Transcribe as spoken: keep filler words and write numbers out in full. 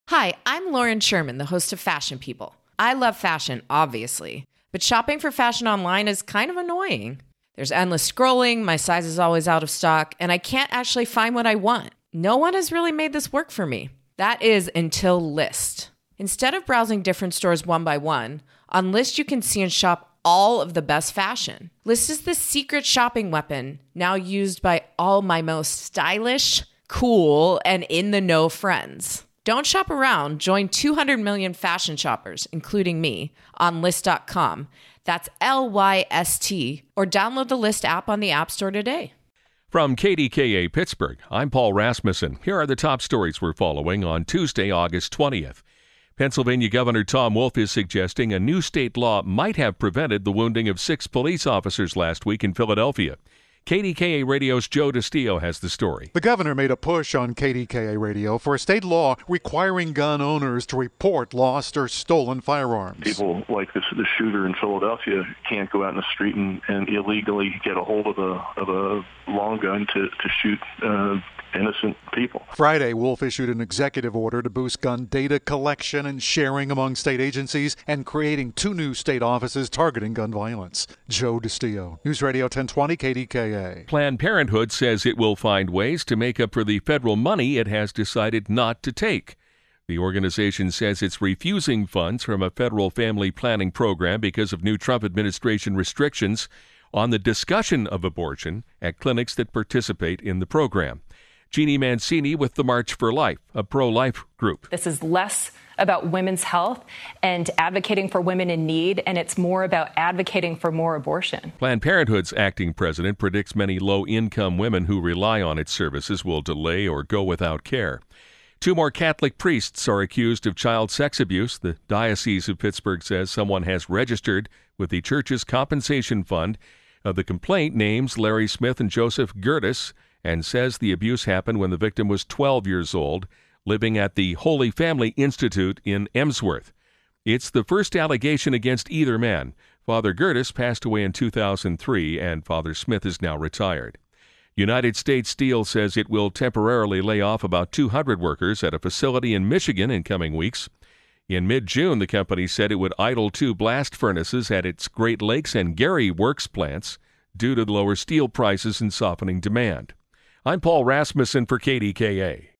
Hi, I'm Lauren Sherman, the host of Fashion People. I love fashion, obviously, but shopping for fashion online is kind of annoying. There's endless scrolling, my size is always out of stock, and I can't actually find what I want. No one has really made this work for me. That is until Lyst. Instead of browsing different stores one by one, on Lyst you can see and shop all of the best fashion. Lyst is the secret shopping weapon, now used by all my most stylish, cool, and in-the-know friends. Don't shop around. Join two hundred million fashion shoppers, including me, on Lyst dot com. That's L Y S T, or download the Lyst app on the App Store today. From K D K A Pittsburgh, I'm Paul Rasmussen. Here are the top stories we're following on Tuesday, August twentieth. Pennsylvania Governor Tom Wolf is suggesting a new state law might have prevented the wounding of six police officers last week in Philadelphia. K D K A Radio's Joe DiStio has the story. The governor made a push on K D K A Radio for a state law requiring gun owners to report lost or stolen firearms. People like this, the shooter in Philadelphia can't go out in the street and, and illegally get a hold of a of a long gun to, to shoot uh, innocent people. Friday, Wolf issued an executive order to boost gun data collection and sharing among state agencies and creating two new state offices targeting gun violence. Joe DiStio, News Radio ten twenty K D K A. Planned Parenthood says it will find ways to make up for the federal money it has decided not to take. The organization says it's refusing funds from a federal family planning program because of new Trump administration restrictions on the discussion of abortion at clinics that participate in the program. Jeannie Mancini with the March for Life, a pro-life group. This is less about women's health and advocating for women in need, and it's more about advocating for more abortion. Planned Parenthood's acting president predicts many low-income women who rely on its services will delay or go without care. Two more Catholic priests are accused of child sex abuse. The Diocese of Pittsburgh says someone has registered with the church's compensation fund. Uh, the complaint names Larry Smith and Joseph Gertis and says the abuse happened when the victim was twelve years old, living at the Holy Family Institute in Emsworth. It's the first allegation against either man. Father Gertis passed away in two thousand three, and Father Smith is now retired. United States Steel says it will temporarily lay off about two hundred workers at a facility in Michigan in coming weeks. In mid-June, the company said it would idle two blast furnaces at its Great Lakes and Gary Works plants due to lower steel prices and softening demand. I'm Paul Rasmussen for K D K A.